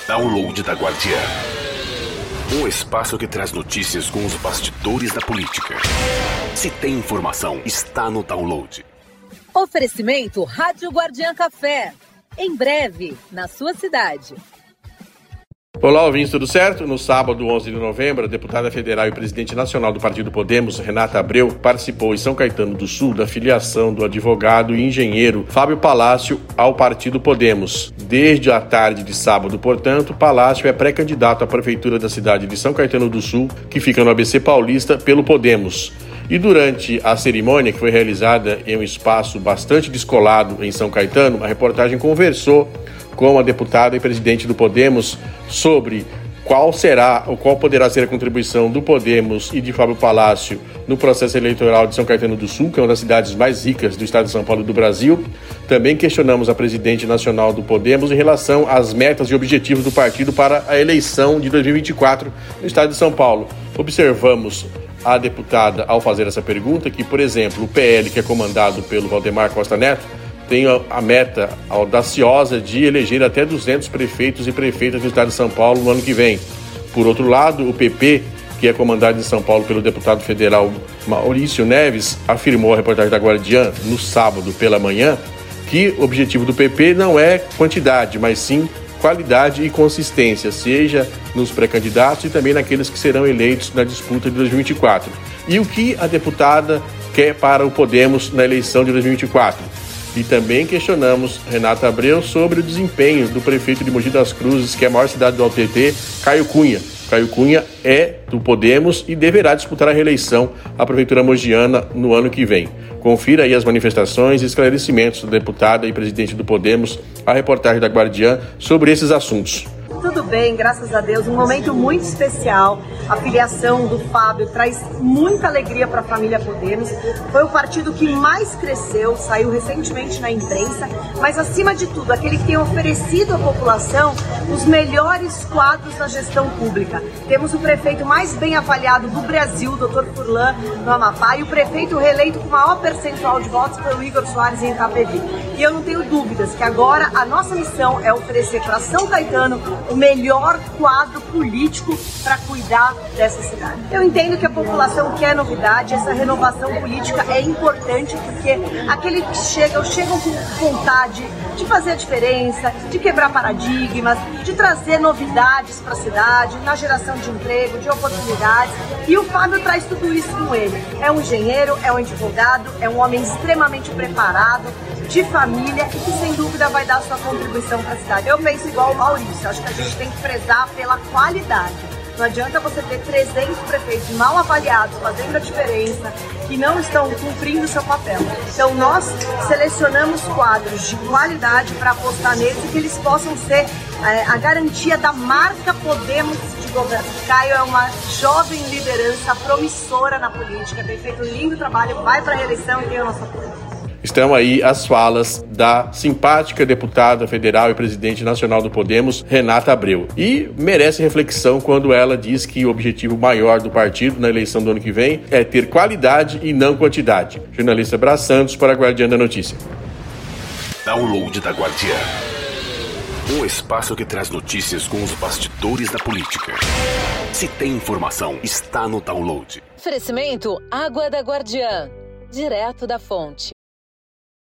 Download da Guardiã. Um espaço que traz notícias com os bastidores da política. Se tem informação, está no Download. Oferecimento Rádio Guardiã Café. Em breve, na sua cidade. Olá, ouvintes, tudo certo? No sábado, 11 de novembro, a deputada federal e presidente nacional do Partido Podemos, Renata Abreu, participou em São Caetano do Sul da filiação do advogado e engenheiro Fábio Palácio ao Partido Podemos. Desde a tarde de sábado, portanto, Palácio é pré-candidato à prefeitura da cidade de São Caetano do Sul, que fica no ABC Paulista, pelo Podemos. E durante a cerimônia, que foi realizada em um espaço bastante descolado em São Caetano, a reportagem conversou com a deputada e presidente do Podemos sobre qual poderá ser a contribuição do Podemos e de Fábio Palácio no processo eleitoral de São Caetano do Sul, que é uma das cidades mais ricas do estado de São Paulo e do Brasil. Também questionamos a presidente nacional do Podemos em relação às metas e objetivos do partido para a eleição de 2024 no estado de São Paulo. Observamos a deputada, ao fazer essa pergunta, que, por exemplo, o PL, que é comandado pelo Valdemar Costa Neto, tem a meta audaciosa de eleger até 200 prefeitos e prefeitas no estado de São Paulo no ano que vem. Por outro lado, o PP, que é comandado em São Paulo pelo deputado federal Maurício Neves, afirmou à reportagem da Guardiã, no sábado pela manhã, que o objetivo do PP não é quantidade, mas sim qualidade e consistência, seja nos pré-candidatos e também naqueles que serão eleitos na disputa de 2024. E o que a deputada quer para o Podemos na eleição de 2024? E também questionamos Renata Abreu sobre o desempenho do prefeito de Mogi das Cruzes, que é a maior cidade do ATT, Caio Cunha. Caio Cunha é do Podemos e deverá disputar a reeleição à prefeitura mogiana no ano que vem. Confira aí as manifestações e esclarecimentos da deputada e presidente do Podemos, a reportagem da Guardiã sobre esses assuntos. Tudo bem, graças a Deus, um momento muito especial. A filiação do Fábio traz muita alegria para a família Podemos. Foi o partido que mais cresceu, saiu recentemente na imprensa, mas acima de tudo, aquele que tem oferecido à população os melhores quadros na gestão pública. Temos o prefeito mais bem avaliado do Brasil, o Dr. Furlan, no Amapá, e o prefeito reeleito com o maior percentual de votos foi o Igor Soares em Itapevi. E eu não tenho dúvidas que agora a nossa missão é oferecer para São Caetano o melhor quadro político para cuidar dessa cidade. Eu entendo que a população quer novidade, essa renovação política é importante porque aqueles que chegam com vontade de fazer a diferença, de quebrar paradigmas, de trazer novidades para a cidade, na geração de emprego, de oportunidades. E o Fábio traz tudo isso com ele. É um engenheiro, é um advogado, é um homem extremamente preparado, de família e que sem dúvida vai dar sua contribuição para a cidade. Eu penso igual o Maurício, acho que a gente tem que prezar pela qualidade. Não adianta você ter 300 prefeitos mal avaliados, fazendo a diferença, que não estão cumprindo o seu papel. Então nós selecionamos quadros de qualidade para apostar neles e que eles possam ser a garantia da marca Podemos de governo. Caio é uma jovem liderança promissora na política, tem feito um lindo trabalho, vai para a reeleição e tem o nosso apoio. Estão aí as falas da simpática deputada federal e presidente nacional do Podemos, Renata Abreu. E merece reflexão quando ela diz que o objetivo maior do partido na eleição do ano que vem é ter qualidade e não quantidade. Jornalista Braz Santos para a Guardiã da Notícia. Download da Guardiã. Um espaço que traz notícias com os bastidores da política. Se tem informação, está no Download. Oferecimento Água da Guardiã. Direto da fonte.